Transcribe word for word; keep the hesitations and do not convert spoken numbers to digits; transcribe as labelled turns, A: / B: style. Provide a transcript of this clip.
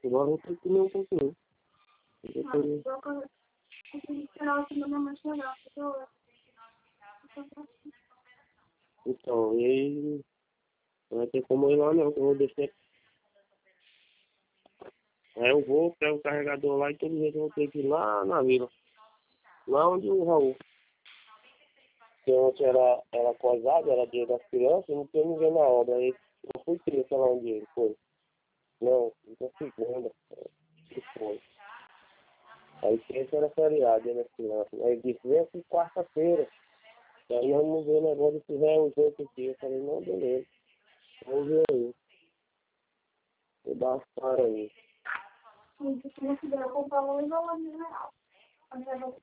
A: Agora eu tenho que comer um pouquinho. Depois... Então, e aí não vai ter como ir lá não, que eu vou descer. Aí eu vou, pego o carregador lá e todo jeito eu vou ter que ir lá na vila. Lá onde o Raul. Que ontem era, era coisado, era dia das crianças, não tinha ninguém na obra. Aí eu fui terça lá onde ele foi. Não, então segunda. Que foi. Aí terça era feriado, dia das crianças. Aí ele disse, vem aqui quarta-feira. E aí vamos ver o negócio se tiver os outros dias. Eu falei, não, beleza. Vamos ver aí. Vou dar as caras aí. Sim, se você quiser comprar um, não é real.